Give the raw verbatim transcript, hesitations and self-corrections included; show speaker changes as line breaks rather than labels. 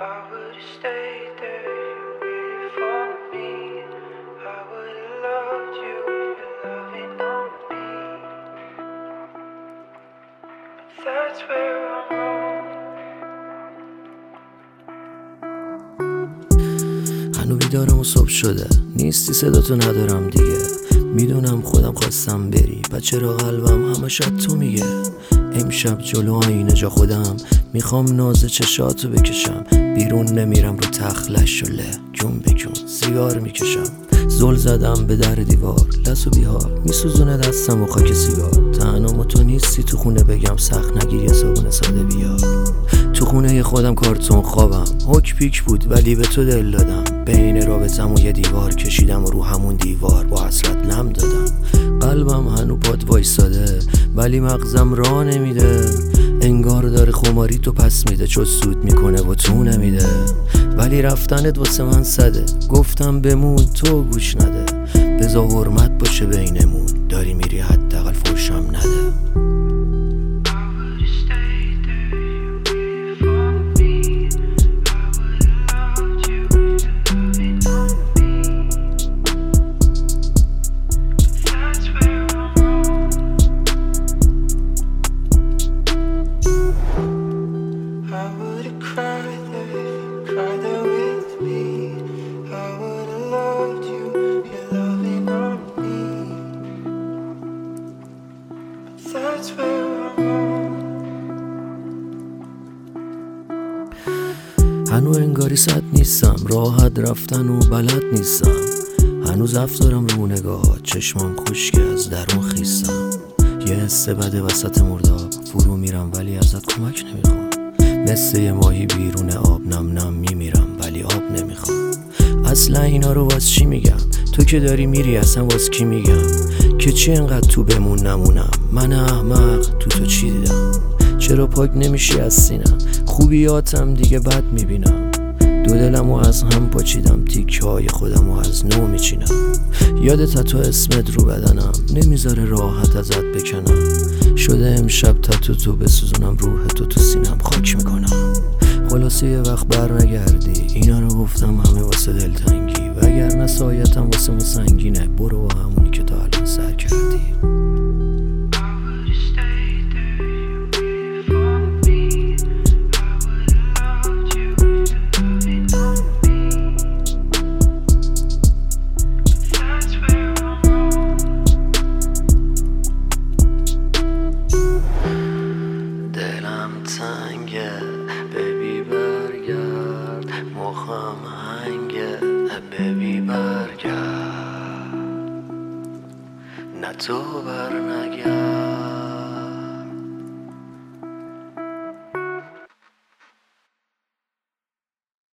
would've stayed there if you waited for me. I would've loved you if you're loving on me. But that's where I'm wrong.
هنو بیدارم و صبح شده، نیستی صداتو ندارم دیگه. میدونم خودم خواستم بری، و چرا قلبم همه شد تو میگه. امشب جلو آینه جا خودم میخوام ناز چشاتو بکشم. بیرون نمیرم رو تخلش شله، جون به جون سیگار میکشم. زل زدم به در دیوار، لس و بیحال میسوزونه دستم و خاک سیگار. تنها و تو نیستی تو خونه بگم سخت نگیر یه صابون ساده بیار. تو خونه خودم کارتون خوابم، هک پیک بود ولی به تو دل دادم. بین رابطم و یه دیوار کشیدم و رو همون دیوار با حسرت لم دادم. قلبم هنو پات وایساده ولی مغزم راه نمیده. انگار داره خماری تو پس میده، چو سود میکنه و تو نمیده. ولی رفتنت واسه من صده، گفتم بمون تو گوش نده. بذار حرمت باشه بینمون، داری میری حداقل فوشم نده. هنو انگاری صد نیستم، راحت رفتن و بلد نیستم. هنوز افزارم رو نگاه، چشمام خشکه از درون خیستم. یه حس بده وسط مرداب، فرو میرم ولی ازت کمک نمیخوام. مثل یه ماهی بیرون آب نم نم میمیرم ولی آب نمیخوام. اصلا اینا رو واس چی میگم؟ تو که داری میری اصلا واس کی میگم؟ که چی انقدر تو بمون نمونم؟ من احمق تو تو چی دیدم؟ چرا پاک نمیشی از سینم؟ خوبیاتم دیگه بد میبینم. دو دلمو از هم پاچیدم، تیکه های خودمو از نو میچینم. یادت تتو اسمت رو بدنم نمیذاره راحت ازت بکنم. شده امشب تتو تو بسوزونم، روح تو تو سینم خاک میکنم. خلاصه یه وقت بر نگردی، اینا رو گفتم همه واسه دلتنگی. وگرنه سایتم واسه ما سنگینه، برو با همونی که تا الان سر کردی. تنگه ببی برگرد، مخم هنگه ببی برگرد. نه تو بر نگرد.